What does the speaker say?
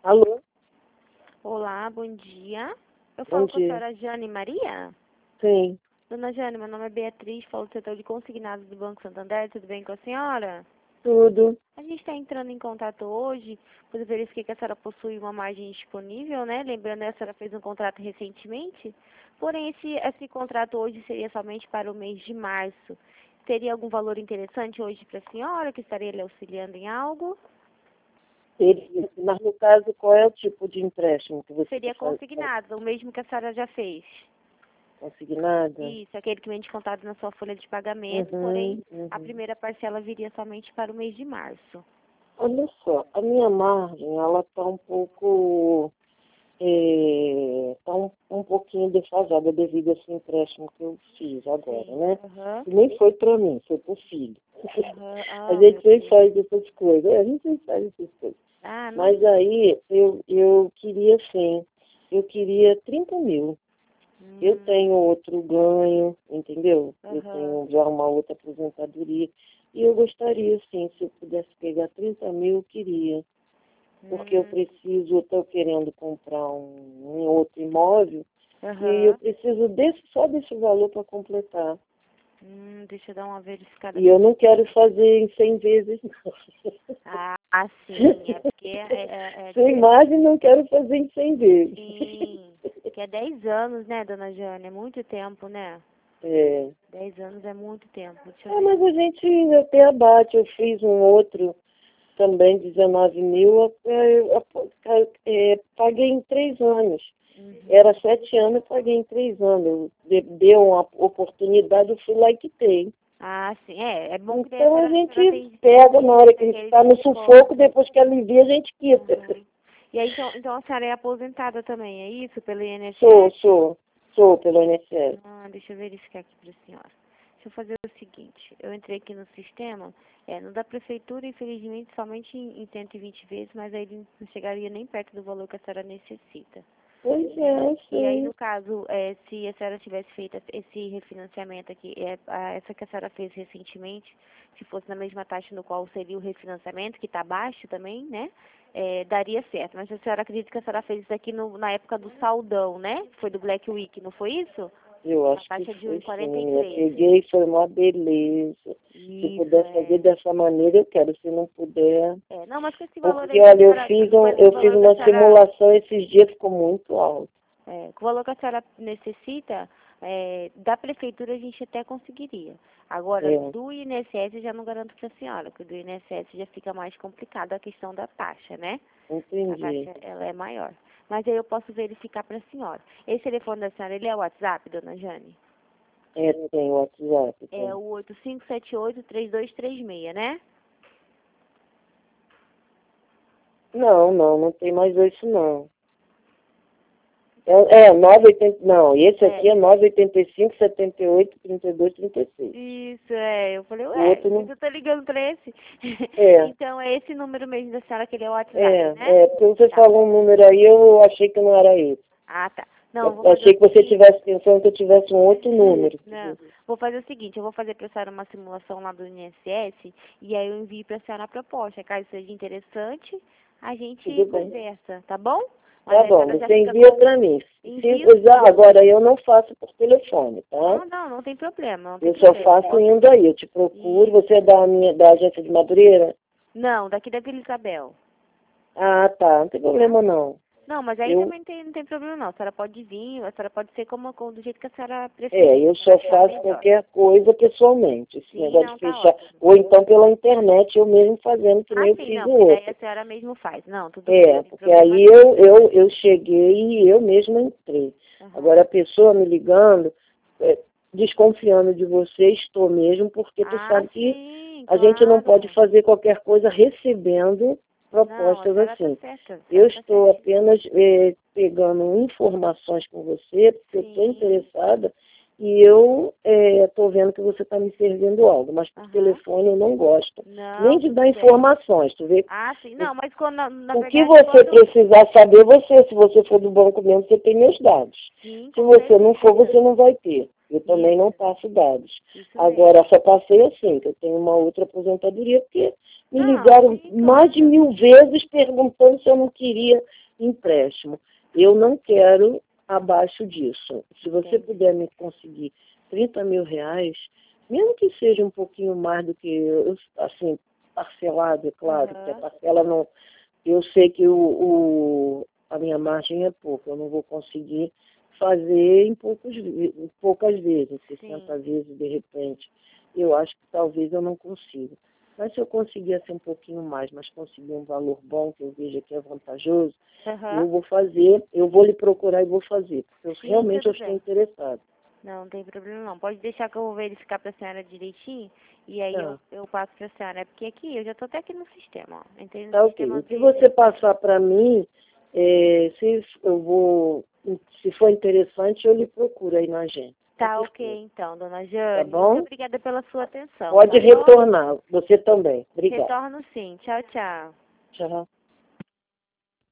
Alô? Olá, bom dia. Eu Bom falo com a dia. senhora Jane Maria? Sim. Dona Jane, meu nome é Beatriz, falo do setor de consignados do Banco Santander, tudo bem com a senhora? Tudo. A gente está entrando em contato hoje, pois eu verifiquei que a senhora possui uma margem disponível, né? Lembrando que a senhora fez um contrato recentemente, porém esse contrato hoje seria somente para o mês de março. Teria algum valor interessante hoje para a senhora, que estaria lhe auxiliando em algo? Mas no caso, qual é o tipo de empréstimo que você Seria faz? consignado, o mesmo que a senhora já fez. Consignada? Isso, aquele que vem descontado na sua folha de pagamento, porém a primeira parcela viria somente para o mês de março. Olha só, a minha margem, ela está um pouco, um pouquinho defasada devido a esse empréstimo que eu fiz agora, Sim. né? Aham. E nem foi para mim, foi para o filho. Aham. A Ah, gente meu sempre Deus. faz essas coisas, a gente sempre faz essas coisas. Ah, não. Mas aí, eu queria, sim, eu queria 30 mil. Eu tenho outro ganho, entendeu? Eu Aham. tenho já uma outra aposentadoria. E eu gostaria, sim, se eu pudesse pegar 30 mil, eu queria. Porque eu preciso, eu estou querendo comprar um outro imóvel e eu Aham. preciso só desse valor para completar. Deixa eu dar uma verificada E eu aqui. não quero fazer em 100 vezes, não. Ah, sim, é porque Sem margem, não quero fazer em 100 vezes. sim, que é 10 anos, né, dona Jane? É muito tempo, né? É. 10 anos é muito tempo. Deixa eu ver. Mas a gente até abate. Eu fiz um outro também, 19 mil, paguei em 3 anos. Era 7 anos, eu paguei em 3 anos. Deu uma oportunidade, eu fui lá e quitei. Ah, sim, é bom que daí Então a senhora gente tem pega na hora que a gente aquele está no sufoco, desconto. depois que alivia, a gente quita. Aham. E aí, então a senhora é aposentada também, é isso? Pelo Sou, INSS? sou, sou pelo INSS. Deixa eu verificar aqui para a senhora. Deixa eu fazer o seguinte, eu entrei aqui no sistema, no da prefeitura, infelizmente, somente em 120 vezes, mas aí não chegaria nem perto do valor que a senhora necessita. Pois Né? é, E aí, sim. no caso, se a senhora tivesse feito esse refinanciamento aqui, essa que a senhora fez recentemente, se fosse na mesma taxa no qual seria o refinanciamento, que está baixo também, né? Daria certo. Mas a senhora acredita que a senhora fez isso aqui na época do saldão, né? Foi do Black Week, não foi isso? Eu A acho que taxa de foi sim. Eu 1,43. peguei, foi uma beleza. Se Isso, puder fazer dessa maneira, eu quero. Se não puder. Não, mas com esse valor Porque, aí que a olha, senhora, com esse eu fiz valor que a uma senhora simulação esses dias, ficou muito alto. com o valor que a senhora necessita, da prefeitura a gente até conseguiria. Agora, É, do INSS eu já não garanto para a senhora, porque do INSS já fica mais complicado a questão da taxa, né? A entendi. taxa, ela é maior. Mas aí eu posso verificar para a senhora. Esse telefone da senhora, ele é o WhatsApp, dona Jane? Tem o WhatsApp, É tem. o 8578-3236, né? Não tem mais isso, não. 980, não, esse aqui é 985, 78, 32, 36. Isso, eu falei, O outro mas não. eu tô ligando pra esse. É, Então, é esse número mesmo da senhora que ele é o WhatsApp, né? porque você Tá. falou um número aí, eu achei que não era esse. Ah, tá. Não, eu Eu vou fazer achei o que você seguinte. estivesse pensando que eu tivesse um outro número. Não, vou fazer o seguinte, eu vou fazer pra senhora uma simulação lá do INSS e aí eu envio pra senhora a proposta. Caso seja interessante, a gente Tudo bem. conversa, tá bom? Mas Tá aí a bom, senhora já você fica envia com... para mim. Envio Agora eu não faço por telefone, tá? Não tem problema, não tem Eu só problema. faço indo aí, eu te procuro. Você é da agência de Madureira? Não, daqui da Vila Isabel. Ah, tá, não tem problema não. Não, mas aí Eu, também não tem problema não. A senhora pode vir, a senhora pode ser do jeito que a senhora preferir. eu só faço qualquer coisa pessoalmente, esse Sim, negócio não, de tá fechar. ótimo. Ou então pela internet, eu mesmo fazendo que nem eu Sim, fiz não, o porque daí outro. a senhora mesmo faz. Não, tudo bem, não tem Porque problema aí não. eu cheguei e eu mesma entrei. Aham. Agora a pessoa me ligando, desconfiando de você, estou mesmo, porque tu sabe que Sim, a gente não claro. pode fazer qualquer coisa recebendo Não, a propostas senhora tá assim. certa. A Eu senhora tá estou certa. apenas pegando informações com você, porque eu estou Sim. interessada e eu estou vendo que você está me servindo algo, mas por Aham. telefone eu não gosto. Nem Não, de tudo dar bem. informações, tu vê? Sim, não, mas quando, na O que verdade, você quando... precisar saber, se você for do banco mesmo, você tem meus dados. Sim, Se com você não for, certeza. você não vai ter. Eu também não passo dados. Isso Agora, só passei assim, que eu tenho uma outra aposentadoria, porque me Não, ligaram sim, mais de claro. 1000 vezes perguntando se eu não queria empréstimo. Eu não quero abaixo disso. Se você Entendi. puder me conseguir 30 mil reais, mesmo que seja um pouquinho mais do que eu, assim, parcelado, é claro, porque a Aham. parcela não. Eu sei que a minha margem é pouca, eu não vou conseguir fazer em poucas vezes, 60 Sim. vezes de repente. Eu acho que talvez eu não consiga. Mas se eu conseguir assim, um pouquinho mais, mas conseguir um valor bom, que eu veja que é vantajoso, eu Aham. vou fazer, eu vou lhe procurar e vou fazer, porque Sim, realmente eu tudo estou bem. interessada. Não tem problema não. Pode deixar que eu vou verificar pra senhora direitinho e aí Tá, eu passo pra senhora. É porque aqui, eu já tô até aqui no sistema, ó. Entrei no tá ok. sistema E se aqui. você passar para mim, se for interessante, eu lhe procuro aí na agência, com Tá ok certeza. então, dona Tá Jane. Muito bom? obrigada pela sua atenção, Pode tá bom? retornar, você também. Obrigada. Retorno sim. Tchau, tchau. Tchau.